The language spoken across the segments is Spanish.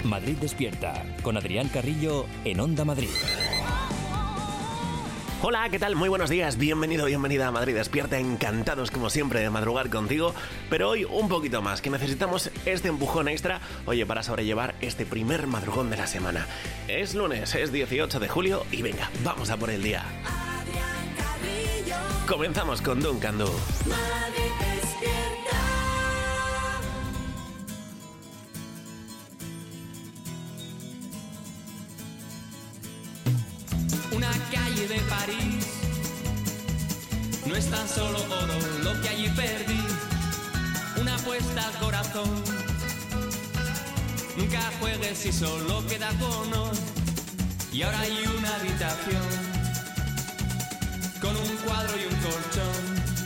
Madrid Despierta, con Adrián Carrillo en Onda Madrid. Hola, ¿qué tal? Muy buenos días, bienvenido, bienvenida a Madrid Despierta, encantados como siempre de madrugar contigo, pero hoy un poquito más, que necesitamos este empujón extra, oye, para sobrellevar este primer madrugón de la semana. Es lunes, es 18 de julio y venga, vamos a por el día. Comenzamos con Duncan Du. Madrid Despierta. Una calle de París no es tan solo oro lo que allí perdí, una apuesta al corazón. Nunca juegues si solo queda honor. Y ahora hay una habitación con un cuadro y un colchón.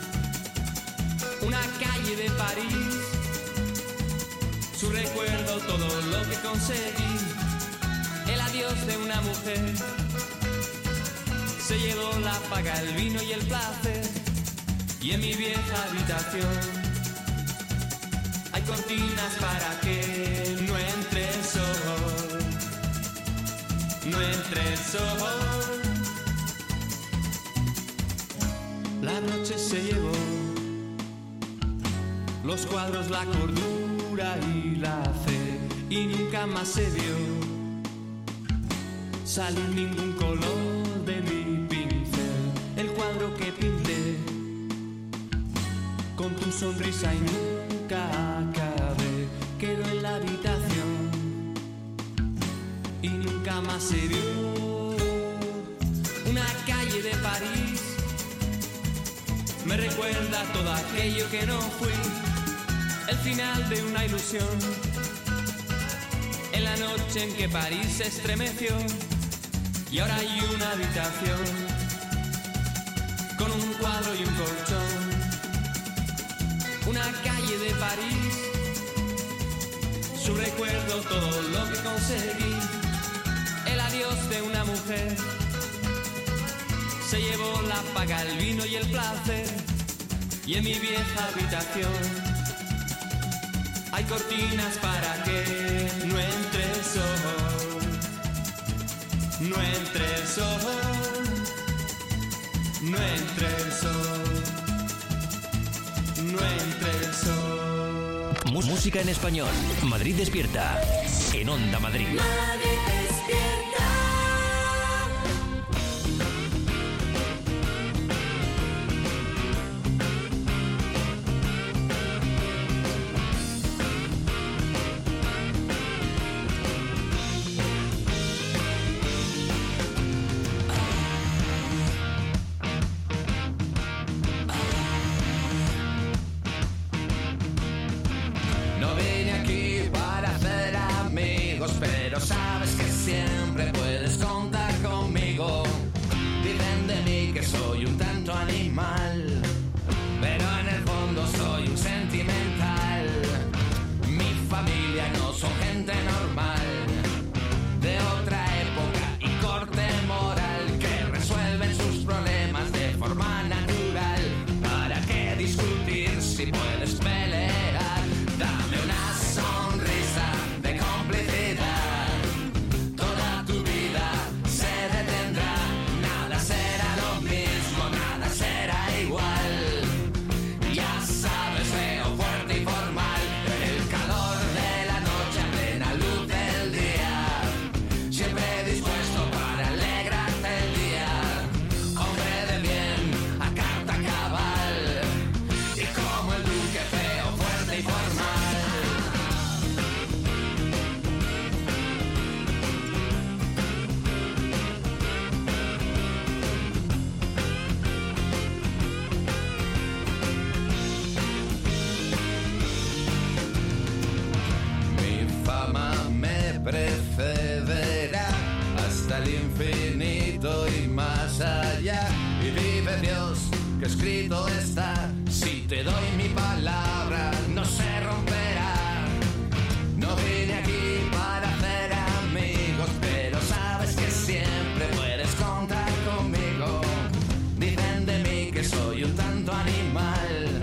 Una calle de París, su recuerdo, todo lo que conseguí. El adiós de una mujer se llevó la paga, el vino y el placer. Y en mi vieja habitación hay cortinas para que no entre el sol, no entre el sol. La noche se llevó los cuadros, la cordura y la fe, y nunca más se vio salir ningún color de mi pincel. El cuadro que pinté con tu sonrisa y nunca acabé quedó en la habitación y nunca más se vio. Una calle de París me recuerda todo aquello que no fui, el final de una ilusión, en la noche en que París se estremeció. Y ahora hay una habitación con un cuadro y un colchón. Una calle de París, su recuerdo, todo lo que conseguí. El adiós de una mujer se llevó la paga, el vino y el placer. Y en mi vieja habitación hay cortinas para que no entre el sol, no entre el sol, no entre el sol, no entre el sol. Música en español. Madrid Despierta en Onda Madrid. Madrid Despierta. Pero sabes que siempre puedes contar conmigo. Dicen de mí que soy un tanto animal, pero en el fondo soy un sentimental. Mi familia no son gente normal, de otra época y corte moral, que resuelven sus problemas de forma natural. ¿Para qué discutir si puedes pelear? Dame una sonrisa de complicidad, toda tu vida se detendrá. Nada será lo mismo, nada será igual. Ya sabes, feo, fuerte y formal, el calor de la noche a plena luz del día, siempre dispuesto para alegrarte el día. Hombre de bien, a carta cabal, y como el duque, feo, fuerte y formal. Mi fama me precederá hasta el infinito y más allá. Y vive Dios que escrito está, si te doy mi palabra no se romperá. No vine aquí para hacer amigos, pero sabes que siempre puedes contar conmigo. Dicen de mí que soy un tanto animal,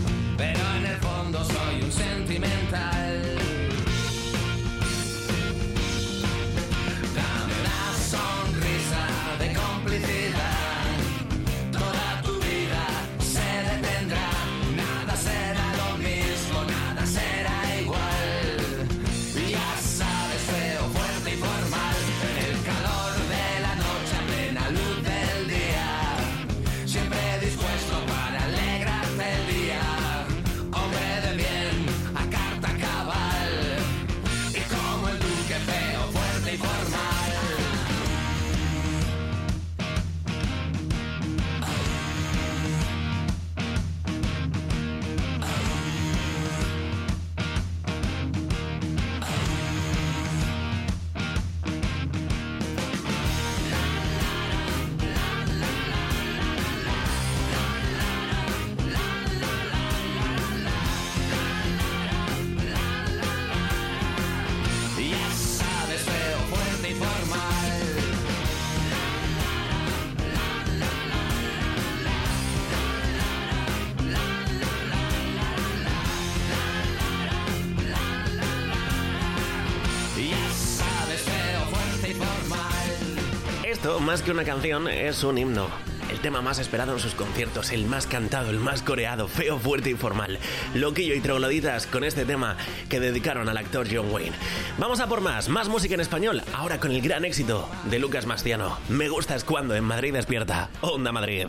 pero en el fondo soy un sentimental. esto, más que una canción, es un himno. El tema más esperado en sus conciertos, el más cantado, el más coreado, feo, fuerte y formal. Loquillo y trogloditas con este tema que dedicaron al actor John Wayne. Vamos a por más música en español, ahora con el gran éxito de Lucas Mastiano. Me gustas cuando en Madrid despierta. Onda Madrid.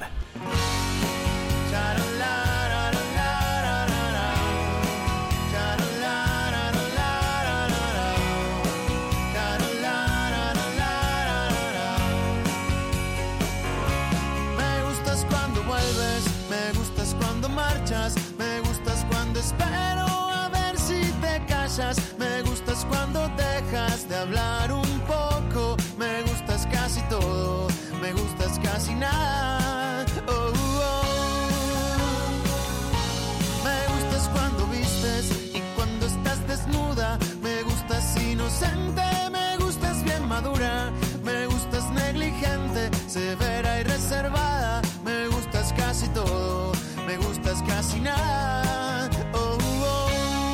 Me gustas cuando espero a ver si te callas. Me gustas cuando dejas de hablar un poco. Me gustas casi todo, me gustas casi nada. Oh, oh. Me gustas cuando vistes y cuando estás desnuda. Me gustas inocente, me gustas bien madura. Me gustas negligente, severa y reservada. Me gustas casi todo, me gustas casi nada. Oh, oh.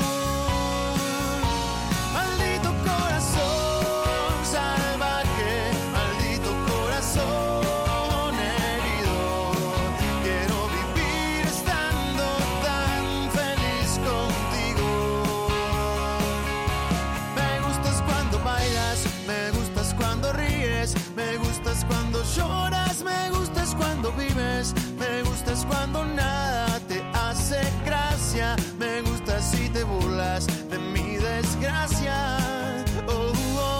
Maldito corazón salvaje, maldito corazón herido. Quiero vivir estando tan feliz contigo. Me gustas cuando bailas, me gustas cuando ríes, me gustas cuando lloras, me gustas cuando vives, me gustas cuando nada te hace gracia, me gustas si te burlas de mi desgracia. Oh, oh.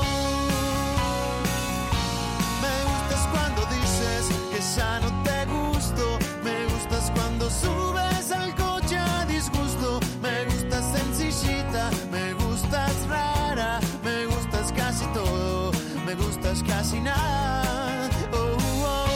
Me gustas cuando dices que ya no te gusto, me gustas cuando subes al coche a disgusto, me gustas sencillita, me gustas rara, me gustas casi todo, me gustas casi nada. Oh, oh.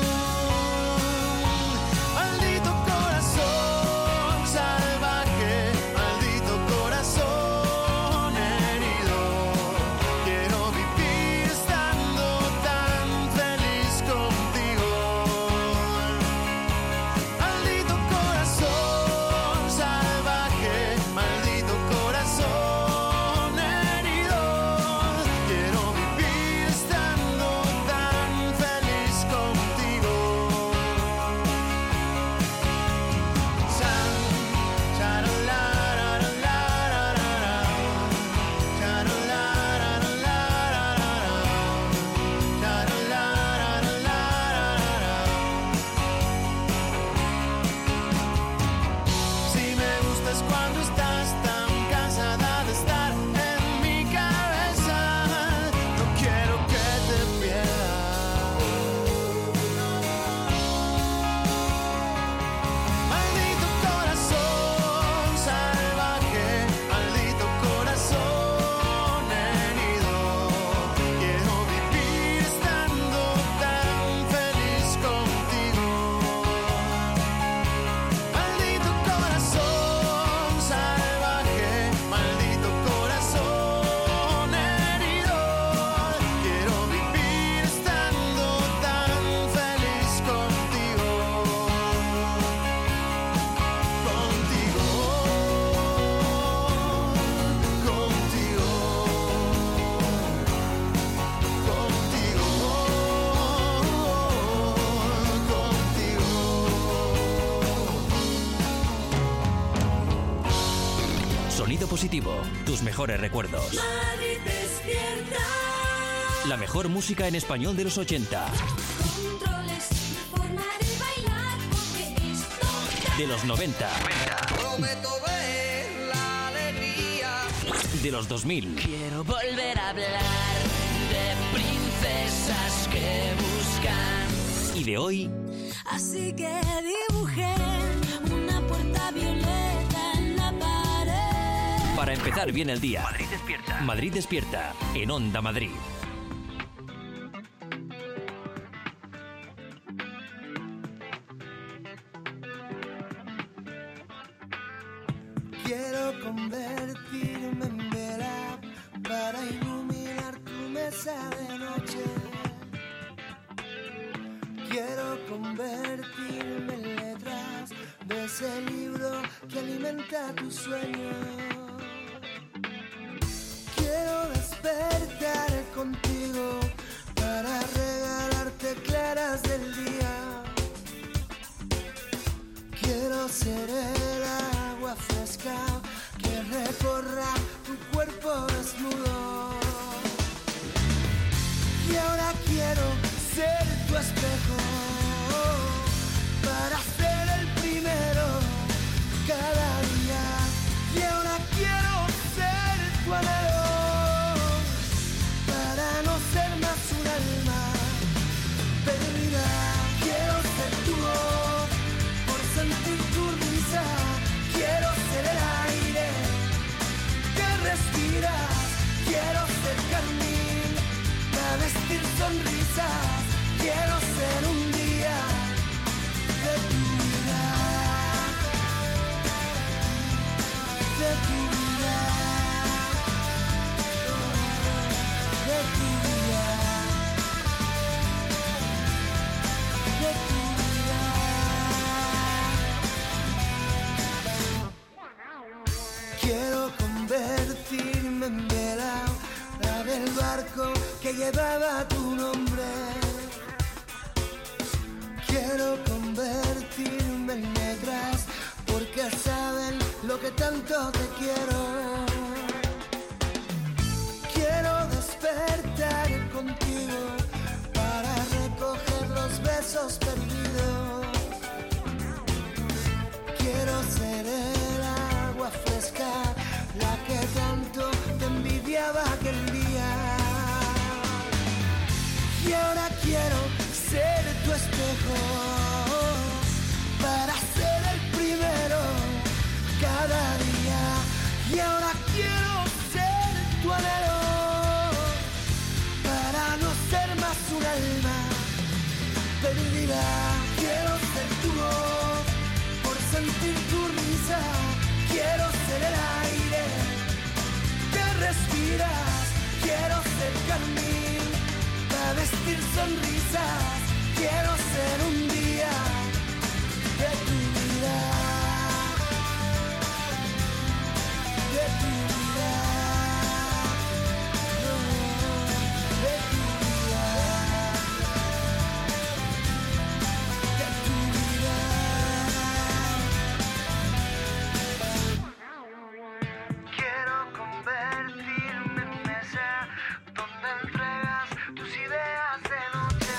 Maldito corazón salvaje, maldito corazón herido. Quiero vivir estando tan feliz contigo. Maldito corazón salvaje, maldito corazón herido. Quiero vivir estando tan feliz contigo. Si me gustas cuando estás tan cansada de estar en mi cabeza, no quiero que te pierdas. Maldito corazón salvaje, maldito corazón herido. Quiero vivir estando tan feliz contigo. Maldito corazón salvaje, maldito corazón herido. Quiero vivir estando tan feliz contigo. Contigo, contigo, contigo. Sonido positivo, tus mejores recuerdos. Madrid despierta. La mejor música en español de los 80, Controles, forma de bailar, porque esto de los 90, Prometo ver la alegría. de los 2000 Quiero volver a hablar de princesas que buscan. y de hoy. Así que dibujé una puerta violeta en la pared. Para empezar bien el día. Madrid despierta. Madrid despierta en Onda Madrid. Quiero convertirme en vela para iluminar tu mesa de noche. Quiero convertirme en letras de ese libro que alimenta tu sueño. Quiero despertar contigo para regalar respiras. Quiero ser carmín para vestir sonrisas. Quiero ser un día de tu vida, de tu vida, de tu vida, de tu vida. Quiero convertirme en vela, la del barco que llevaba tu nombre. Quiero convertirme en negras porque saben lo que tanto te quiero. Quiero despertar contigo para recoger los besos perdidos. Quiero ser el agua fresca, la que tanto te envidiaba aquel día. Y ahora quiero ser tu espejo para ser el primero cada día. Y ahora quiero ser tu anhelo para no ser más un alma perdida. Quiero ser tu voz por sentir tu risa. Quiero ser el aire que respiras. Quiero ser carmín para vestir sonrisas. Quiero ser un día de tu vida, de tu vida, de tu vida, de tu vida. Quiero convertirme en mesa donde entregas tus ideas de noche.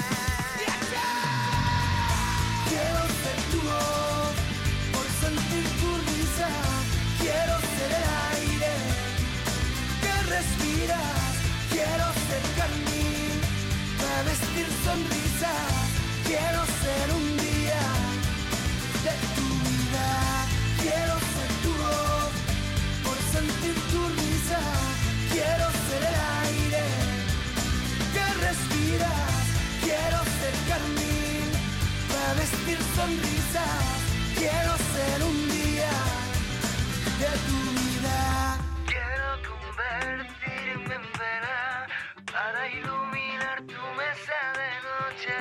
Quiero ser tu voz por sentir tu risa. Quiero ser el aire que respiras. Quiero ser carmín para vestir sonrisas. Quiero ser un día de tu vida. Quiero ser tu voz por sentir tu risa. Quiero ser el aire que respiras. Quiero ser carmín para vestir sonrisas. Quiero ser un día de tu vida. Quiero convertirme en vela para iluminar tu mesa de noche.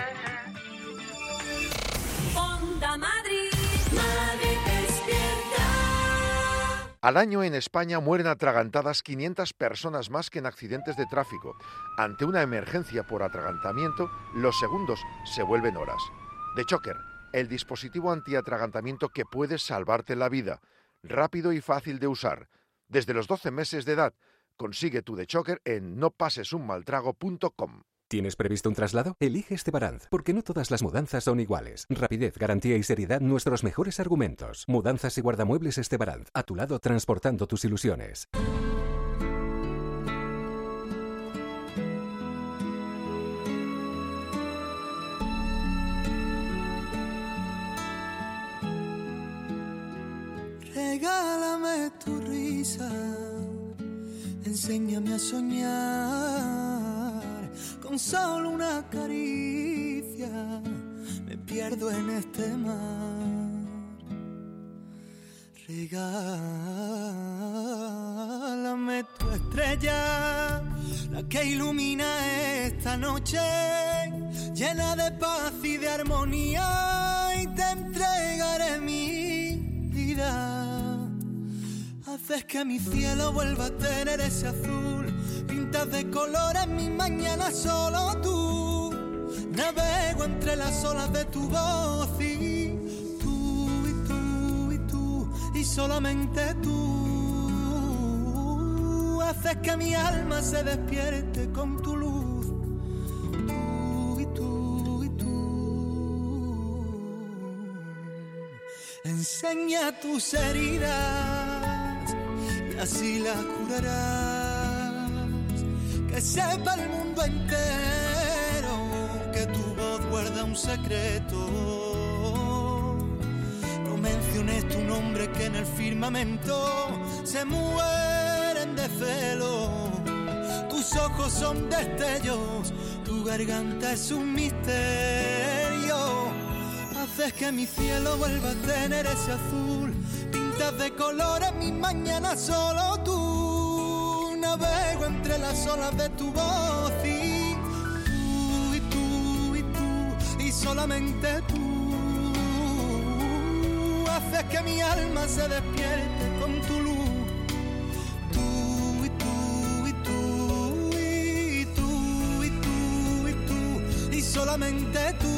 Onda Madrid, Madrid despierta. Al año en España mueren atragantadas 500 personas más que en accidentes de tráfico. Ante una emergencia por atragantamiento, los segundos se vuelven horas. The Choker, el dispositivo antiatragantamiento que puede salvarte la vida. Rápido y fácil de usar. Desde los 12 meses de edad, consigue tu The Choker en nopasesunmaltrago.com. ¿Tienes previsto un traslado? Elige Estebaranz, porque no todas las mudanzas son iguales. Rapidez, garantía y seriedad, nuestros mejores argumentos. Mudanzas y guardamuebles Estebaranz, a tu lado transportando tus ilusiones. Regálame tu risa, enséñame a soñar. Con solo una caricia me pierdo en este mar. Regálame tu estrella, la que ilumina esta noche, llena de paz y de armonía, y te entregaré mi vida. Haces que mi cielo vuelva a tener ese azul, pintas de colores mis mañanas solo tú. Navego entre las olas de tu voz y tú, y tú, y tú, y solamente tú. Haces que mi alma se despierte con tu luz. Tú y tú y tú. Enseña tus heridas y así las curarás. Que sepa el mundo entero que tu voz guarda un secreto. No menciones tu nombre, que en el firmamento se mueren de celo. Tus ojos son destellos, tu garganta es un misterio. Haces que mi cielo vuelva a tener ese azul. Pintas de colores mis mañanas, solo tú. Navego entre las olas de tu voz y tú, y tú, y tú, y solamente tú. Haces que mi alma se despierte con tu luz. Tú, y tú, y tú, y tú, y tú, y tú, y solamente tú.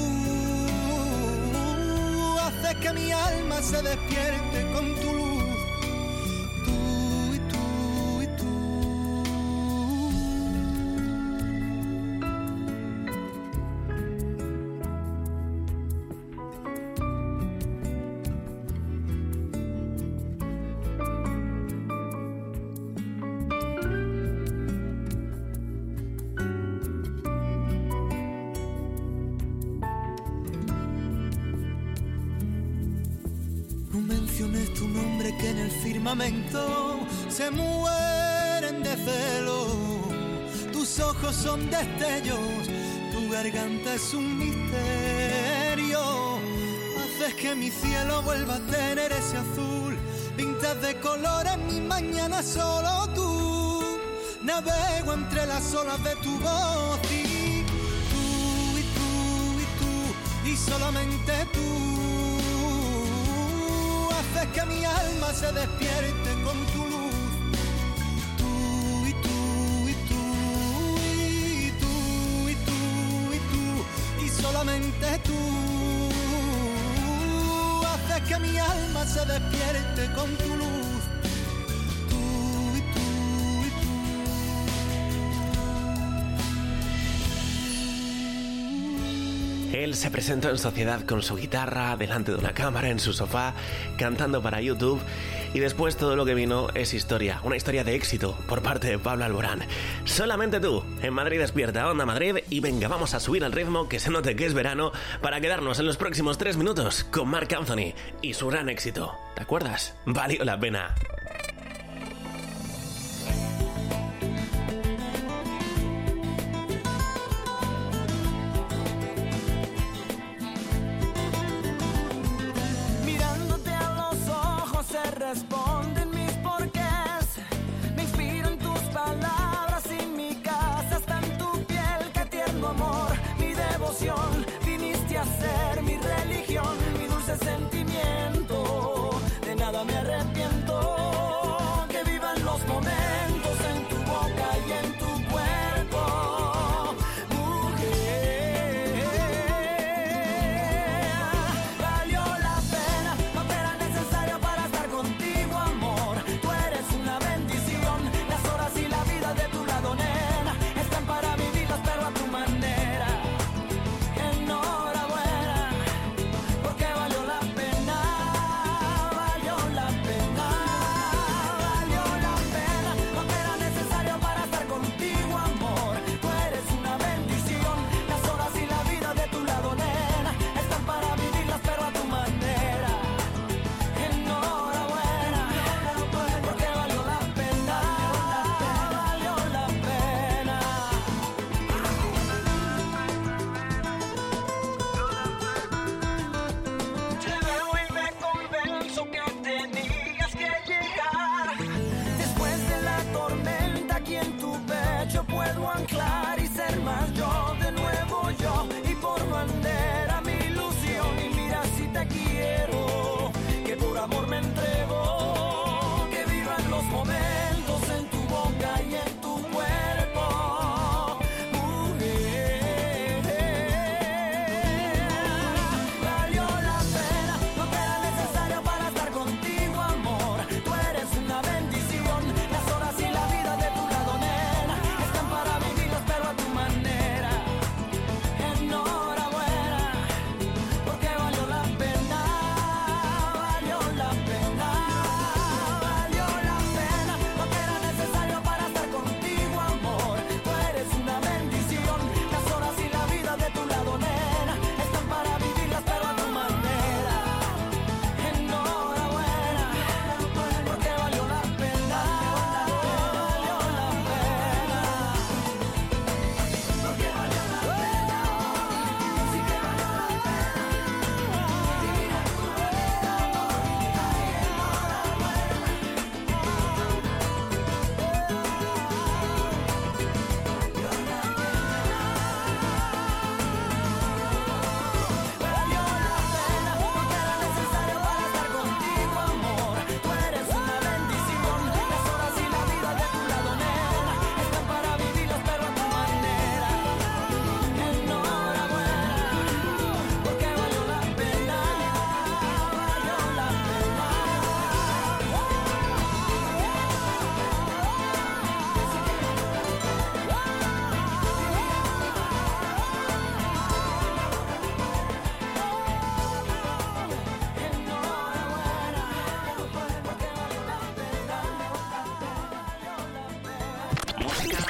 Haces que mi alma se despierte con tu luz. Tú, y tú, y tú. Tu nombre que en el firmamento se mueren de celo. Tus ojos son destellos, tu garganta es un misterio. Haces que mi cielo vuelva a tener ese azul. Pintas de colores mis mañanas, solo tú. Navego entre las olas de tu voz y tú, y tú, y tú, y solamente tú. Haces que mi alma se despierte con tu luz. Tú, y tú, y tú, y tú, y tú, y tú, y solamente tú. Haces que mi alma se despierte con tu luz. Tú, y tú, y tú. Él se presentó en sociedad con su guitarra, delante de una cámara, en su sofá, cantando para YouTube, y después todo lo que vino es historia, una historia de éxito por parte de Pablo Alborán. Solamente tú, en Madrid Despierta, Onda Madrid, y venga, vamos a subir el ritmo, que se note que es verano, para quedarnos en los próximos 3 minutos con Marc Anthony y su gran éxito. ¿Te acuerdas? Valió la pena. Responden mis porqués, me inspiran tus palabras y mi casa está en tu piel. Qué tierno amor, mi devoción, viniste a ser mi religión, mi dulce sentimiento, de nada me arrepiento.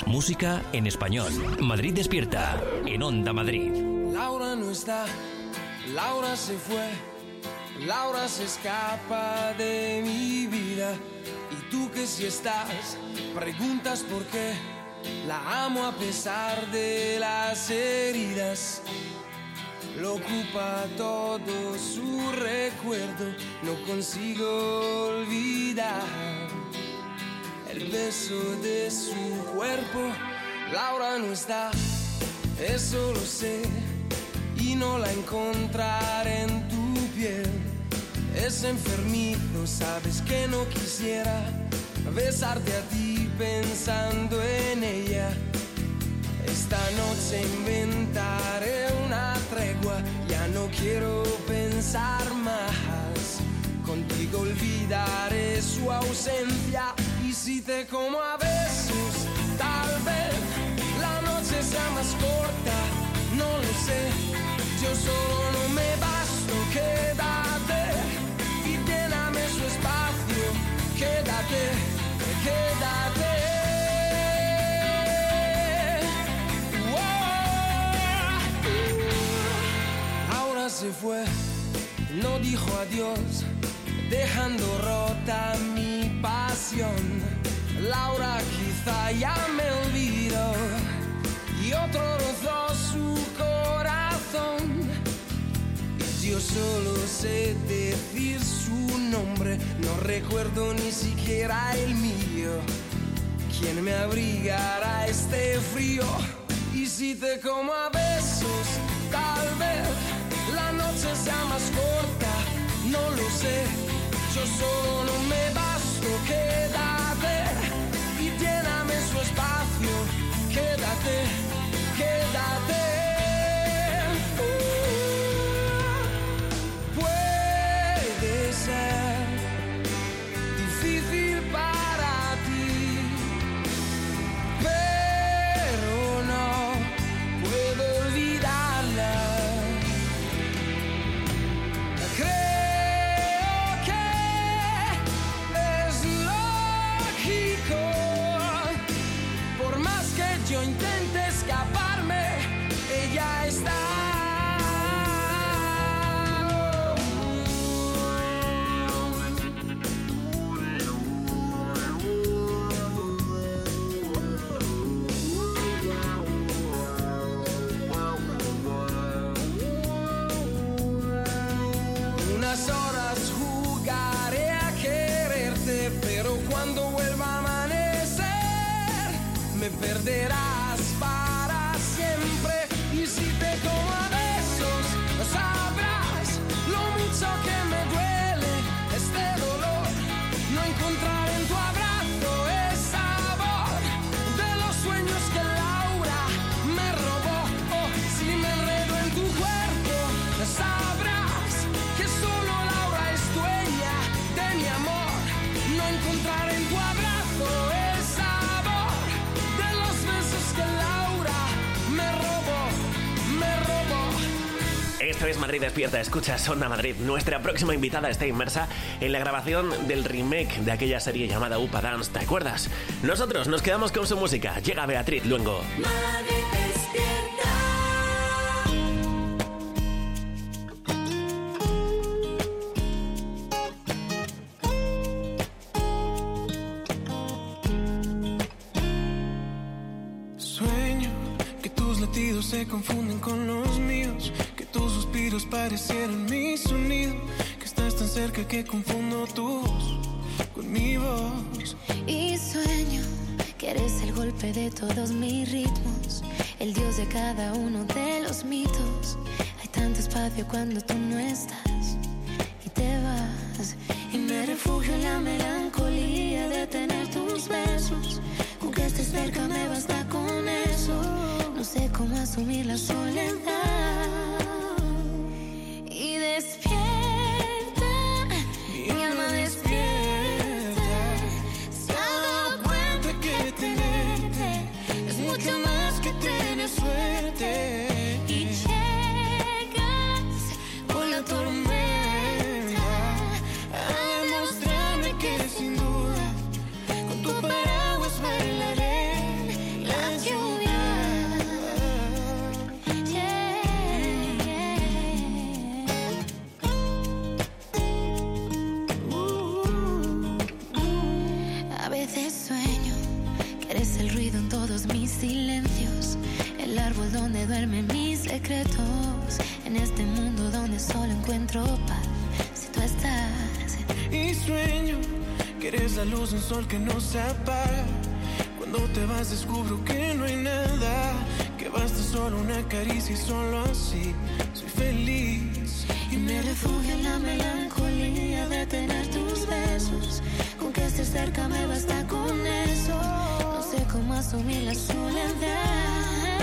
Música en español. Madrid Despierta, en Onda Madrid. Laura no está, Laura se fue, Laura se escapa de mi vida. Y tú que si estás, preguntas por qué. La amo a pesar de las heridas. Lo ocupa todo su recuerdo. No consigo olvidar el beso de su cuerpo. Laura no está, eso lo sé. Y no la encontraré en tu piel. Es enfermizo, sabes que no quisiera besarte a ti pensando en ella. Esta noche inventaré una tregua. Ya no quiero pensar más. Contigo olvidaré su ausencia. Y si te como a besos, tal vez la noche sea más corta. No lo sé, yo solo no me basto. Quédate y lléname su espacio. Quédate, quédate. Ahora se fue, no dijo adiós, dejando rota mi pasión. Laura quizá ya me olvidó y otro rozó su corazón. Y yo solo sé decir su nombre, no recuerdo ni siquiera el mío. ¿Quién me abrigará este frío? Y si te como a besos, tal vez la noche sea más corta. No lo sé, yo solo no me basto. Quédate y lléname su espacio. Quédate, quédate. Puede ser difícil para ti, pero no puedo olvidarla. Creo que es lógico, por más que yo intente escaparme, ella está. Unas horas jugaré a quererte, pero cuando vuelva a amanecer me perderás para siempre. Y si te como a besos, sabrás lo mucho que me duele este dolor. No encontrar en tu abrazo el sabor de los sueños que Laura me robó. Oh, si me enredo en tu cuerpo, sabrás que solo Laura es dueña de mi amor. No encontrar en tu abrazo el sabor de los besos que Laura me robó, me robó. Esto es Madrid Despierta, escuchas Onda Madrid. Nuestra próxima invitada está inmersa en la grabación del remake de aquella serie llamada Upa Dance, ¿te acuerdas? Nosotros nos quedamos con su música. Llega Beatriz Luengo. Madrid despierta. Sueño que tus latidos se confunden con los míos, que tus suspiros parecieran mi sonido, que estás tan cerca que confundo tu voz con mi voz. Y sueño que eres el golpe de todos mis ritmos, el dios de cada uno de los mitos. Hay tanto espacio cuando tú no estás y te vas, y me refugio en la melancolía de tener tus besos. Con que estés cerca me basta con eso. No sé cómo asumir la soledad. Y despierta, mi alma despierta. Se ha dado cuenta que tenerte es mucho más que tener suerte. Y llegas con la tormenta a demostrarme que sin duda con tu paraguas bailaré la veces sueño que eres el ruido en todos mis silencios, el árbol donde duermen mis secretos, en este mundo donde solo encuentro paz si tú estás. Y sueño que eres la luz de un sol que no se apaga. Cuando te vas descubro que no hay nada, que basta solo una caricia y solo así soy feliz. Y me refugio en la melancolía de tener tus besos, con que estés cerca me basta con eso. No sé cómo asumir la soledad.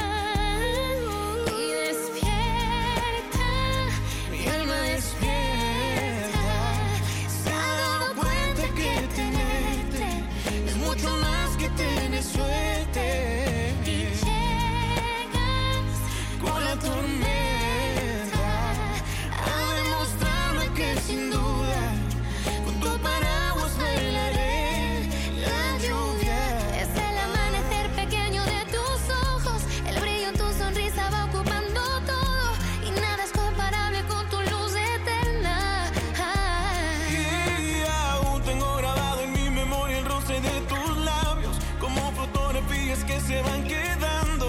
Y despierta, mi alma despierta, se ha dado cuenta que tenerte es mucho más que tener suerte. Y llegas con la tormenta a demostrarme que sin duda con tu paraguas bailaré la lluvia. Es el amanecer pequeño de tus ojos, el brillo en tu sonrisa va ocupando todo y nada es comparable con tu luz eterna. Y aún tengo grabado en mi memoria el roce de tus labios, como fotografías que se van quedando,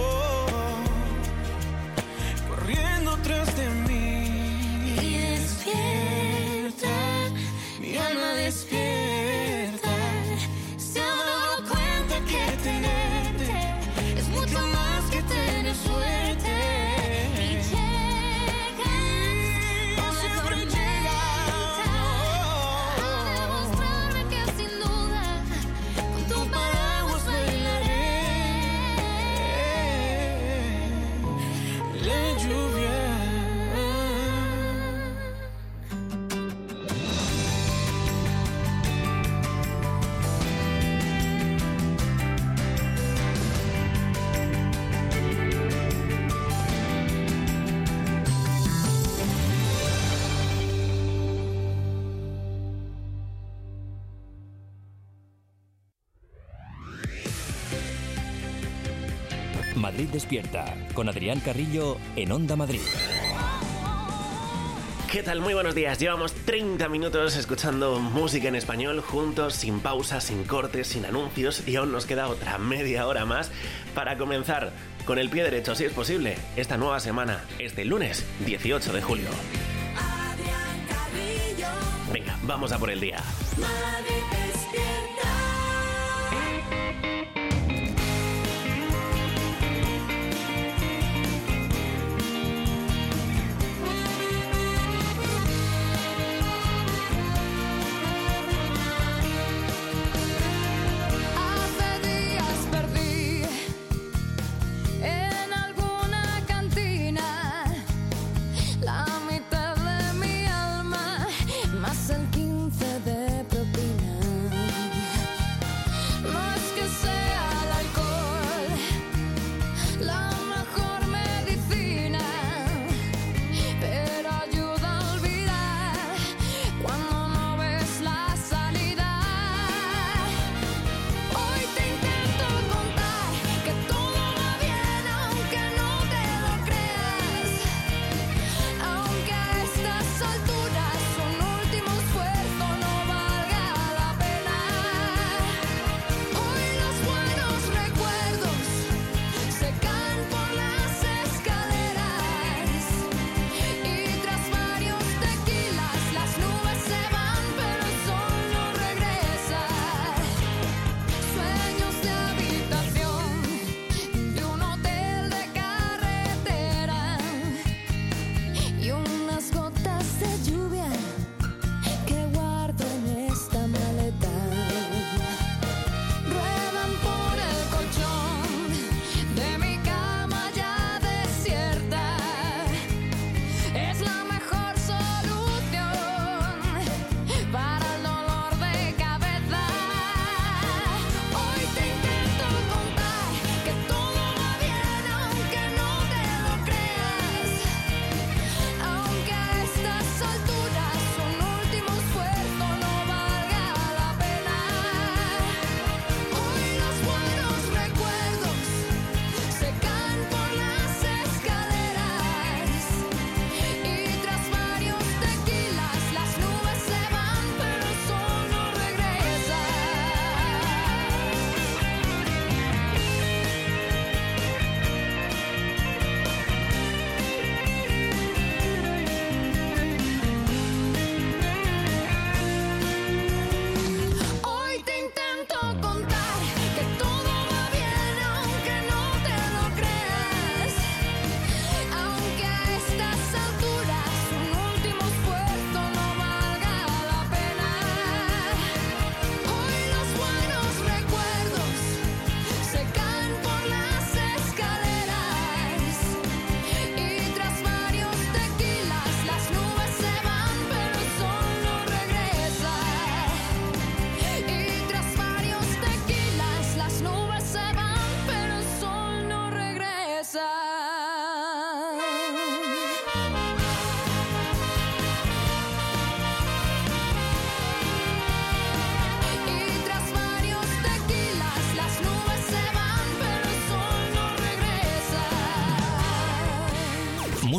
corriendo tras de mí. Y despierta, Mi alma despierta, se ha dado cuenta que tenerte es mucho más que tener suerte. y llegas con la tormenta a demostrarme que sin duda con tu paraguas bailaré La lluvia. Madrid Despierta, con Adrián Carrillo en Onda Madrid. ¿Qué tal? Muy buenos días. Llevamos 30 minutos escuchando música en español juntos, sin pausas, sin cortes, sin anuncios, y aún nos queda otra media hora más para comenzar con el pie derecho, si es posible, esta nueva semana, este lunes 18 de julio. Adrián Carrillo, Venga, vamos a por el día. Madrid despierta. Hace días perdí en alguna cantina la mitad de mi alma, más el 15 de propina.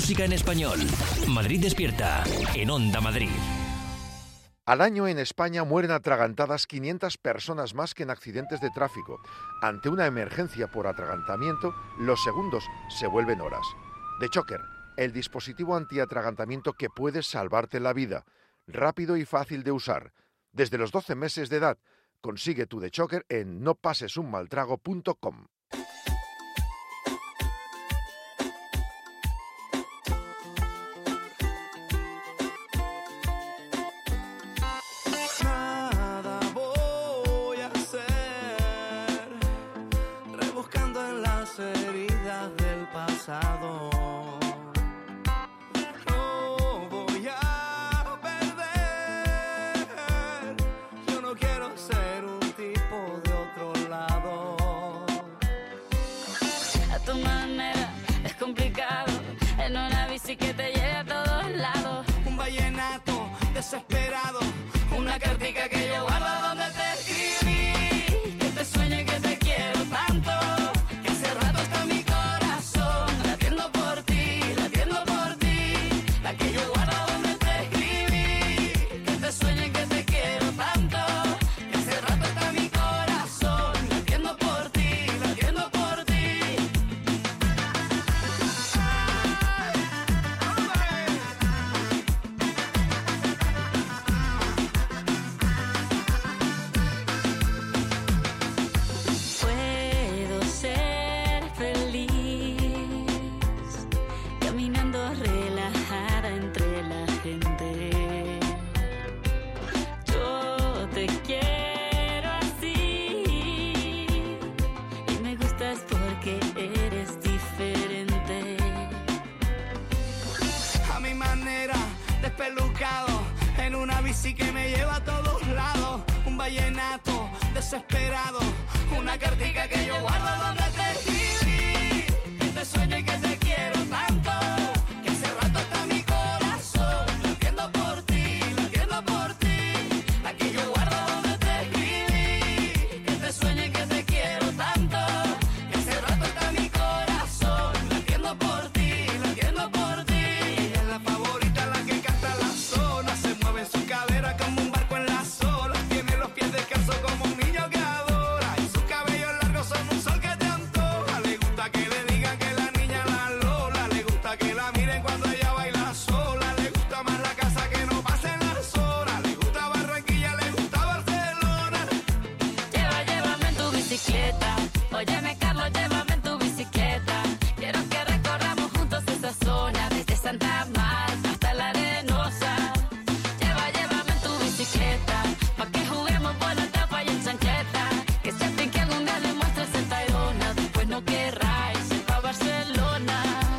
música en español. Madrid Despierta, en Onda Madrid. Al año en España mueren atragantadas 500 personas más que en accidentes de tráfico. Ante una emergencia por atragantamiento, los segundos se vuelven horas. The Choker, el dispositivo antiatragantamiento que puede salvarte la vida. Rápido y fácil de usar. Desde los 12 meses de edad, consigue tu The Choker en nopasesunmaltrago.com. Nada voy a hacer, rebuscando en las heridas del pasado. No voy a perder, yo no quiero ser un tipo de otro lado. A tu manera es complicado, en una bici que te lleve a todos lados. Un vallenato desesperado, una cartica que yo guardo donde te escribí, que te sueño y que te quiero tanto, que hace rato está mi corazón latiendo por ti, la que yo guardo donde te escribí, que te sueño y que te quiero tanto, que hace rato está mi corazón latiendo por ti. Puedo ser feliz caminando relajada entre la gente. Yo te quiero así y me gustas porque eres diferente. A mi manera, despelucado, en una bici que me lleva a todos lados. Un vallenato desesperado, una cartica que yo guardo donde te escribí, que te sueño y que te quiero tanto, que hace rato está mi corazón latiendo por ti, la que yo guardo donde te escribí, que te sueño y que te quiero tanto, que hace rato está mi corazón latiendo por ti. Ella es la favorita, la que canta la zona, se mueve en su cadera como un barco en las olas, tiene los pies descalzos como un niño que adora, y sus cabellos largos son un sol que te antoja. Le gusta que le digan que la niña la Lola, le gusta que la miren cuando ella baila sola, le gusta más la casa que no pasen las horas, le gusta Barranquilla, le gusta Barcelona. Llévame en tu bicicleta. Óyeme, Carlos, llévame en tu bicicleta. Quiero que recorramos juntos esa zona, desde Santa Marta hasta la Arenosa. Llévame en tu bicicleta, pa' que juguemos por la tapa y en chancleta. Que siempre que algún día le muestres el Tayrona, después no querráis ir pa' Barcelona.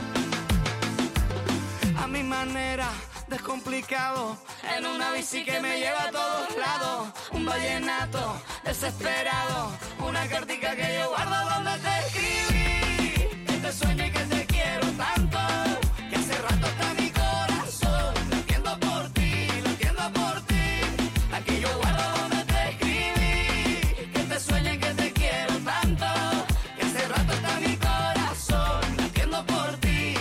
A mi manera, descomplicado, en una bici que me lleva a todos lados. Un vallenato desesperado, una cartica que yo guardo donde te escribí, que te sueño y que te quiero tanto, que hace rato está mi corazón latiendo por ti, la que yo guardo donde te escribí, que te sueño y que te quiero tanto, que hace rato está mi corazón latiendo por ti.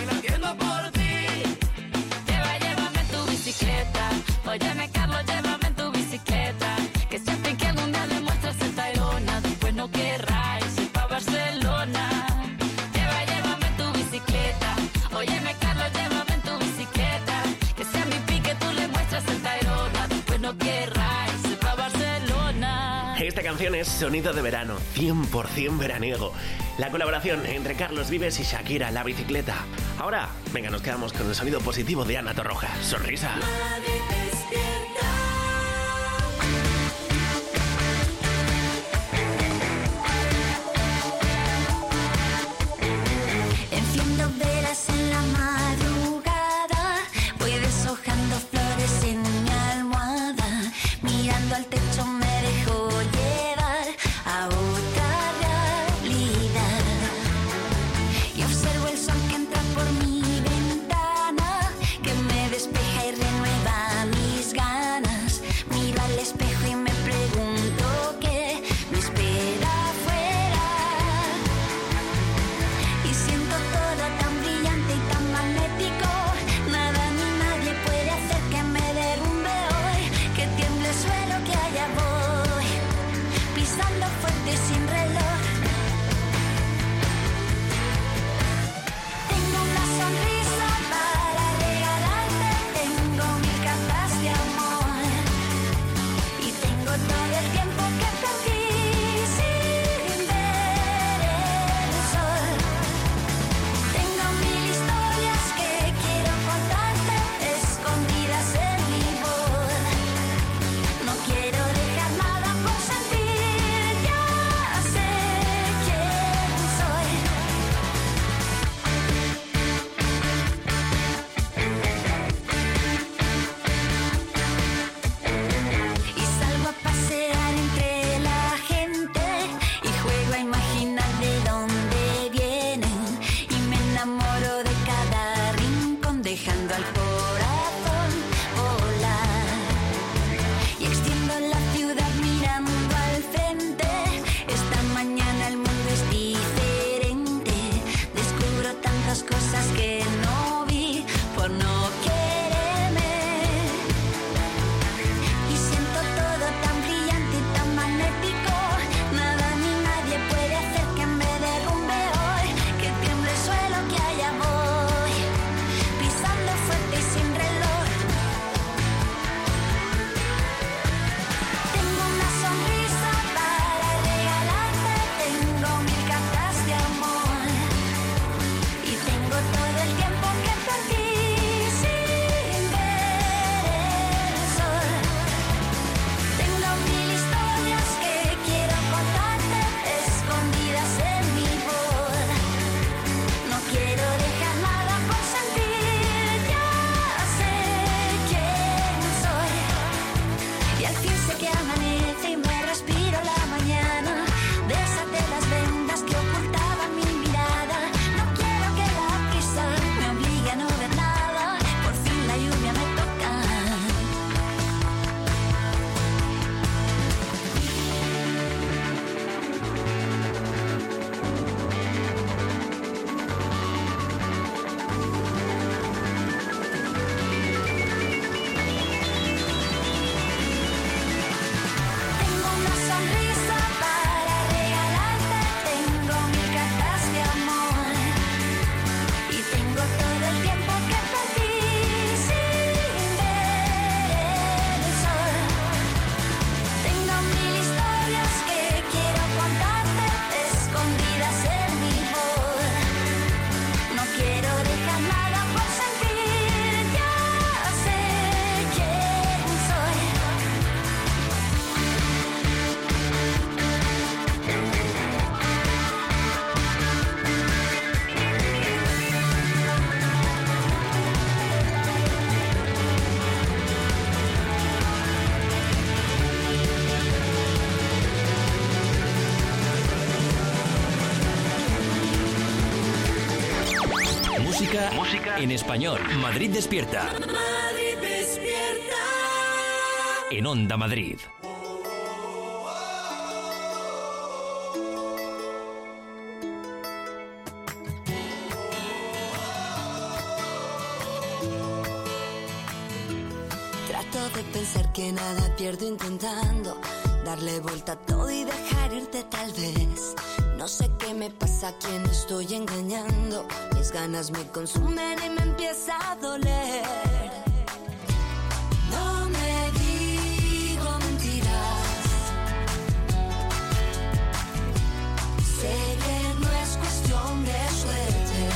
Llévame en tu bicicleta. Óyeme, Carlos, llévame en tu bicicleta. Que siempre que algún día le muestras el Tayrona, después no querráis ir pa' Barcelona. Llévame en tu bicicleta. Óyeme, Carlos, llévame en tu bicicleta. Que sea mi pique, tú le muestras el Tayrona, después no querráis ir pa' Barcelona. Esta canción es sonido de verano, 100% veraniego. La colaboración entre Carlos Vives y Shakira, La Bicicleta. Ahora, venga, nos quedamos con el sonido positivo de Ana Torroja. Sonrisa. Madrid despierta. Enciendo velas en la madrugada, voy deshojando flores en mi almohada, mirando al techo me dejo llevar a otra realidad y observo el sol que entra por mi ventana, que me despeja y renueva mi Música en español. Madrid despierta. Madrid despierta. En Onda Madrid. Trato de pensar que nada pierdo intentando darle vuelta a todo y dejar irte tal vez. No sé qué me pasa, a quién estoy engañando. Mis ganas me consumen y me empieza a doler. No me digo mentiras. Sé que no es cuestión de suerte.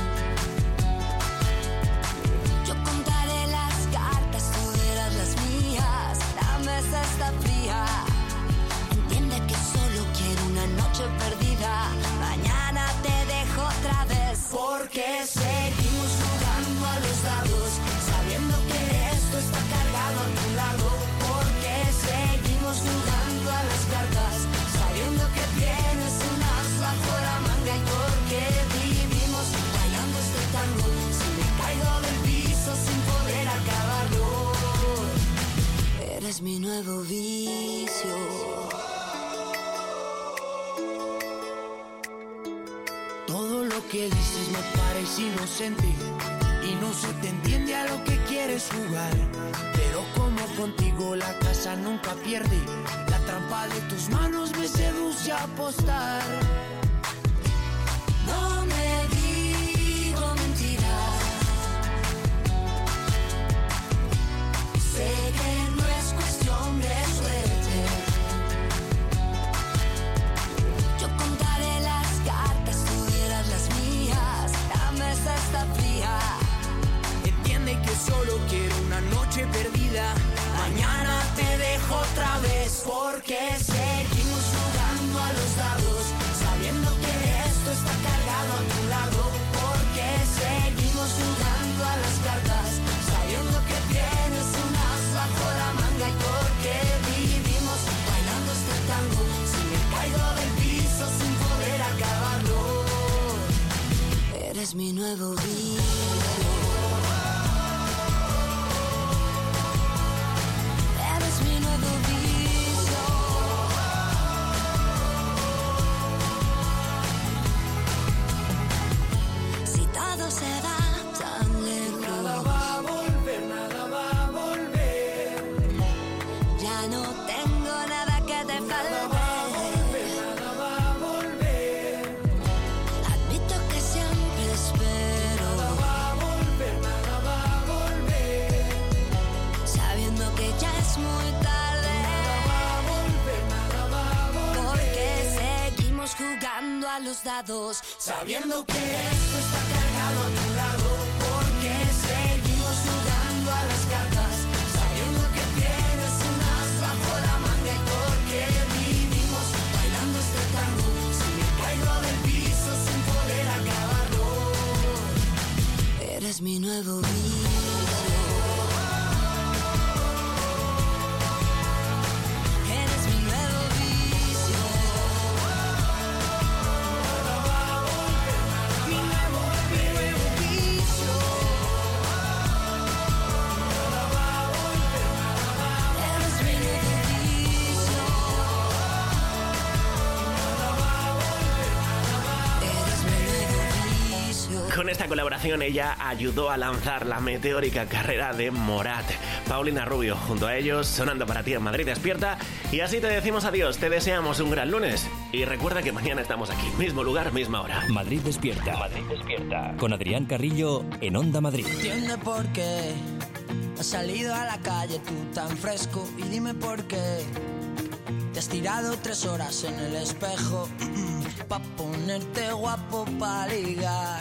Yo contaré las cartas, tú verás las mías. La mesa está fría. Entiende que solo quiero una noche perdida. Mañana te dejo otra vez. Porque seguimos jugando a los dados, sabiendo que esto está cargado a tu lado. Porque seguimos jugando a las cartas, sabiendo que tienes un as bajo la manga. Y porque vivimos bailando este tango, si me caigo del piso sin poder acabarlo. Eres mi nuevo vicio. Todo lo que dices me parece inocente y no se te entiende a lo que quieres jugar. Pero como contigo la casa nunca pierde, la trampa de tus manos me seduce a apostar. No me digo mentiras. Sé que no es cuestión de suerte. Yo contaré las cartas, tú dirás las mías. La mesa está fría. Entiende que solo quiero una noche perdida. Mañana te dejo otra vez. Porque seguimos jugando a los dados, sabiendo que esto está cargado a tu lado. Porque seguimos jugando a las cartas, sabiendo que tienes un as bajo la manga. Y porque vivimos bailando este tango, si me caigo del piso sin poder acabarlo. Eres mi nuevo vicio. Eres mi nuevo vicio. Si todo se va tan lejos, Nada va a volver, nada va a volver. ya no tengo nada que te falte. Nada va a volver. Admito que siempre espero, Nada va a volver, nada va a volver. sabiendo que ya es muy tarde. Nada va a volver. Porque seguimos jugando a los dados, Sabiendo que esto está cargado a tu lado. Porque seguimos jugando a las cartas, sabiendo que tienes un as bajo la manga. Y porque vivimos bailando este tango, si me caigo del piso sin poder acabarlo. Eres mi nuevo vicio. Eres mi nuevo vicio. Mi nuevo vicio. Eres mi nuevo vicio. Eres mi nuevo vicio. Con esta colaboración ella ayudó a lanzar la meteórica carrera de Morat. Paulina Rubio junto a ellos, sonando para ti en Madrid Despierta. Y así te decimos adiós, te deseamos un gran lunes. Y recuerda que mañana estamos aquí, mismo lugar, misma hora. Madrid despierta. Madrid despierta. Con Adrián Carrillo en Onda Madrid. Entiende por qué has salido a la calle tú tan fresco y dime por qué te has tirado 3 horas en el espejo pa' ponerte guapo pa' ligar,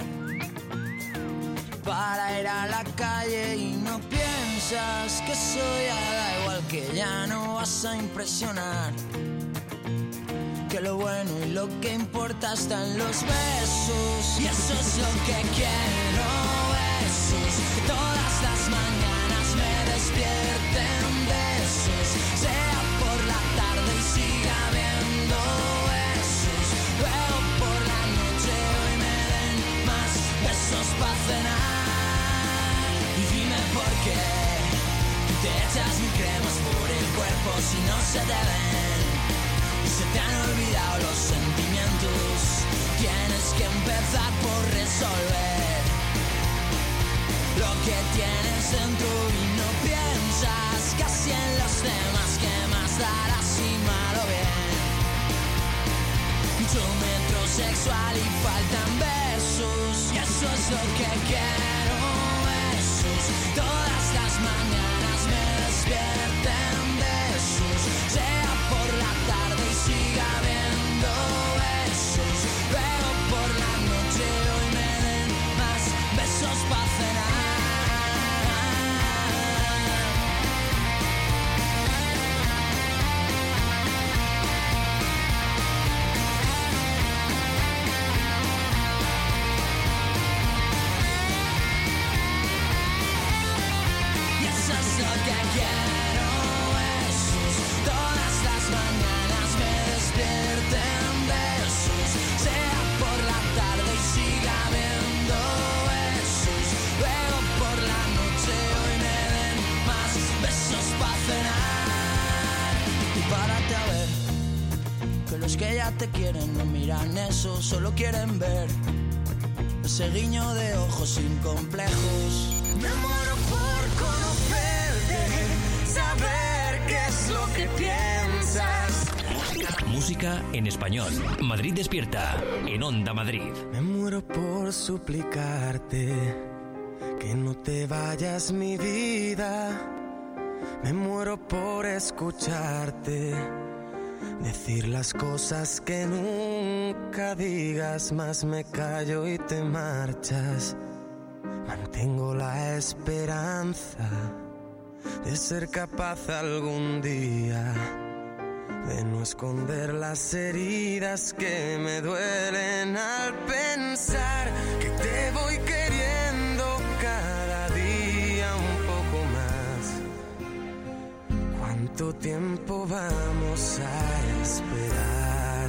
para ir a la calle y no piensas que soy da igual, que ya no vas a impresionar, que lo bueno y lo que importa está en los besos, y eso es lo que quiero, besos, que todas las mañanas me despierten besos, sea por la tarde y siga habiendo besos, luego por la noche hoy me den más besos pa' hacer si no se te ven y se te han olvidado los sentimientos. Tienes que empezar por resolver lo que tienes dentro y no piensas casi en los demás. Que más dará si mal o bien? Tu metrosexual y faltan besos, y eso es lo que quiero. Besos, todas las mañanas me despierten besos, sea por la tarde y siga habiendo besos, luego por la noche hoy me den más besos para cenar. Los que ya te quieren no miran eso, solo quieren ver ese guiño de ojos sin complejos. Me muero por conocerte, saber qué es lo que piensas. Música en español. Madrid Despierta, en Onda Madrid. Me muero por suplicarte que no te vayas, mi vida. Me muero por escucharte decir las cosas que nunca digas, más me callo y te marchas. Mantengo la esperanza de ser capaz algún día de no esconder las heridas que me duelen al pensar que te voy queriendo cada día un poco más. ¿Cuánto tiempo vamos a esperar?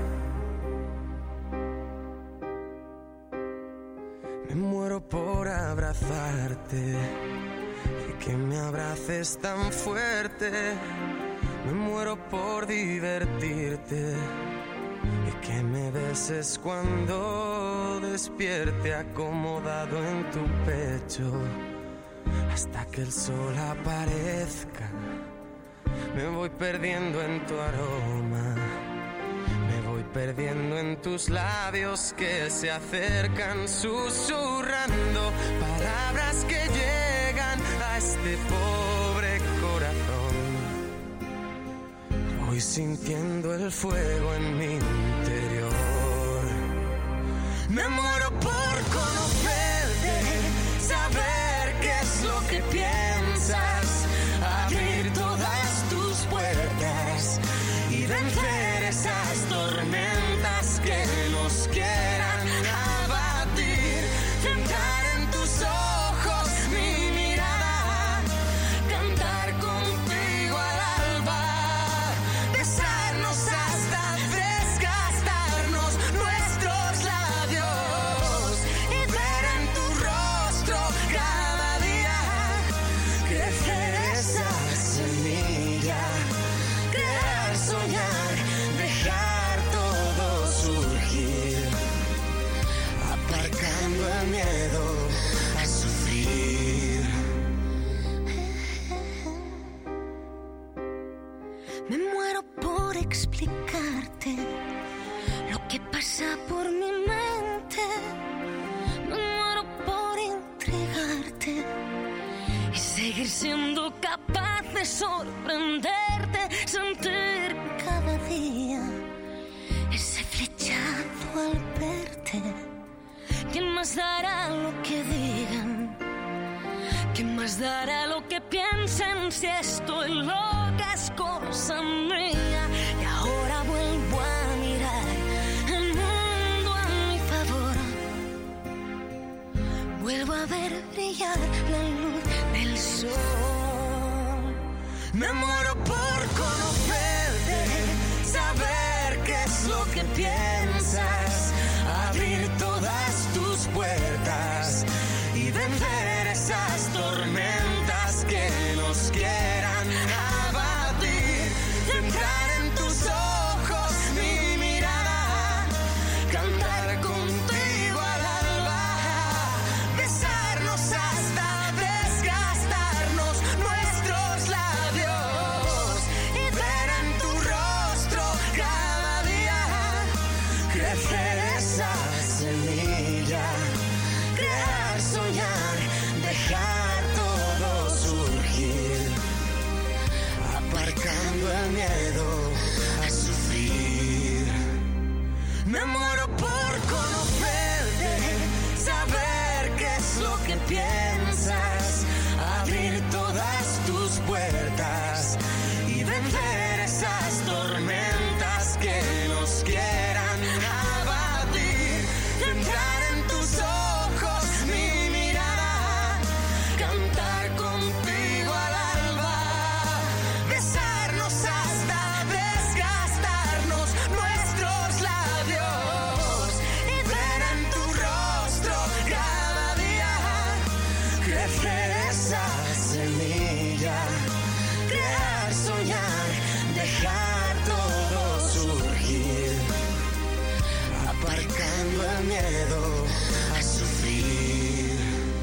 Me muero por abrazarte y que me abraces tan fuerte. Me muero por divertirte y que me beses cuando despierte acomodado en tu pecho hasta que el sol aparezca. Me voy perdiendo en tu aroma, me voy perdiendo en tus labios que se acercan susurrando palabras que llegan a este pobre corazón. Voy sintiendo el fuego en mi interior. Me muero por conocerte, saber qué es lo que piensas, abrir todas tus puertas y vencer esas tormentas que nos quieran abatir. Tentar en tus ojos mi mirada, cantar contigo al alba, besarnos hasta desgastarnos nuestros labios y ver en tu rostro cada día crecer esa semilla, crear, soñar, dejar todo surgir, aparcando el miedo a sufrir. Me muero por explicarte lo que pasa por mi mente. Me muero por entregarte y seguir siendo capaz de sorprenderte, sentir cada día ese flechazo al verte. ¿Quién más dará lo que digan? ¿Quién más dará lo que piensen si estoy loca es cosa mía? Y ahora vuelvo a mirar el mundo a mi favor. Vuelvo a ver brillar la luz del sol. Me muero por conocerte, saber qué es lo que piensas, abrir todas tus puertas y vencer esas tormentas que nos quieran abatir. crecer esa semilla, crear, soñar, dejar todo surgir, aparcando el miedo a sufrir. Me muero por conocerte, saber qué es lo que piensas, abrir todas tus puertas y vencer esas tormentas que nos quieran abatir. Entrar en tus ojos, mi mirada, cantar contigo al alba, besarnos hasta desgastarnos nuestros labios y ver en tu rostro cada día crecer esa semilla, crear, soñar, dejar todo surgir, aparcando el miedo a sufrir.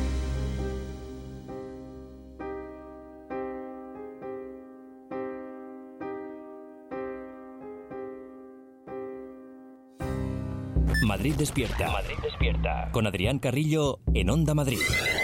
Madrid despierta. Madrid despierta. Con Adrián Carrillo en Onda Madrid.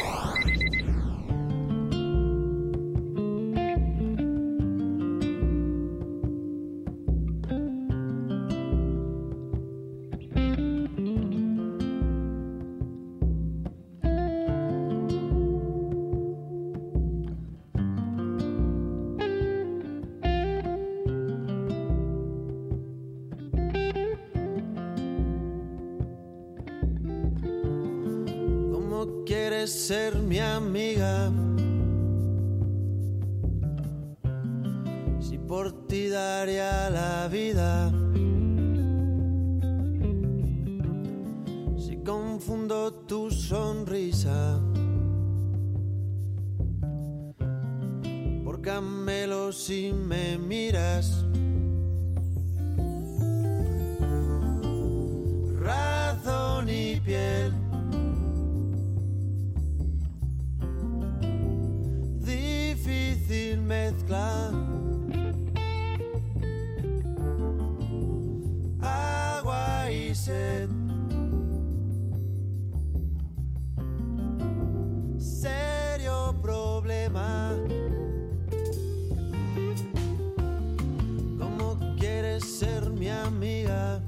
¿Cómo quieres ser mi amiga? Si por ti daría la vida. Si confundo tu sonrisa por Camelo si me miras. Razón y piel, difícil mezcla. Agua y sed, serio problema. ¿Cómo quieres ser mi amiga?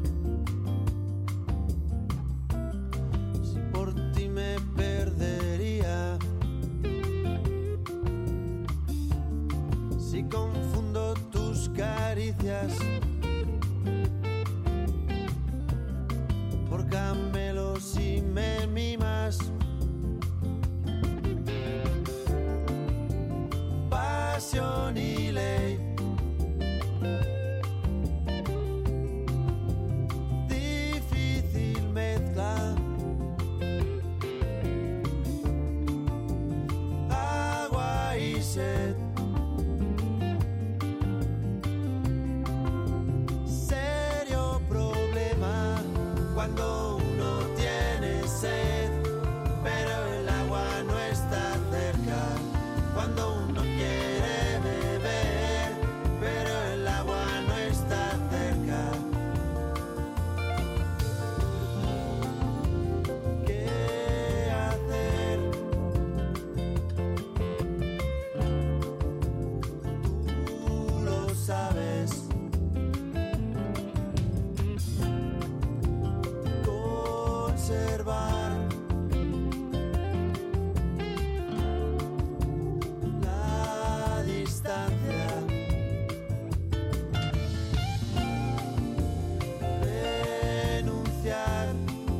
Si por ti me perdería. Si confundo tus caricias por Camelo si me mimas. Pasión y ley, difícil mezcla. Agua y sed, serio problema. Cuando uno tiene sed, pero el agua no está cerca. Cuando uno quiere beber, pero el agua no está cerca. ¿Qué hacer? Tú lo sabes. Conservar la distancia, renunciar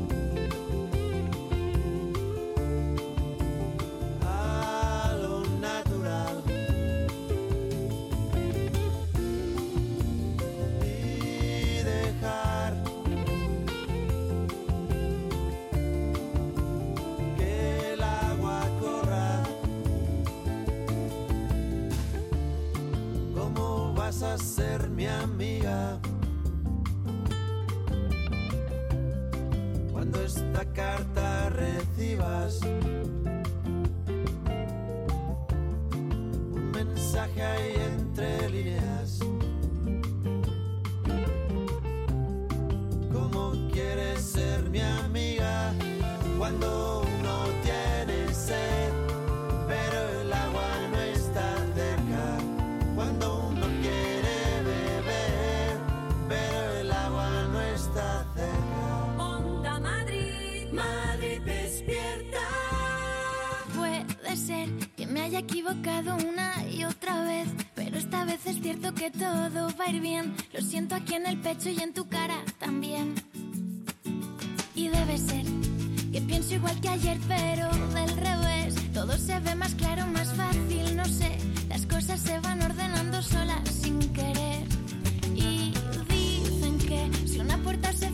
a lo natural y dejar que el agua corra. ¿Cómo vas a ser mi amiga cuando esta carta recibas un mensaje ahí entre líneas? ¿Cómo cuando uno tiene sed, pero el agua no está cerca. Cuando uno quiere beber, pero el agua no está cerca. Onda Madrid, Madrid despierta. Puede ser que me haya equivocado una y otra vez, pero esta vez es cierto que todo va a ir bien. Lo siento aquí en el pecho y en tu cara también. Y debe ser que pienso igual que ayer, pero del revés. Todo se ve más claro, más fácil, no sé. Las cosas se van ordenando solas sin querer. Y dicen que si una puerta se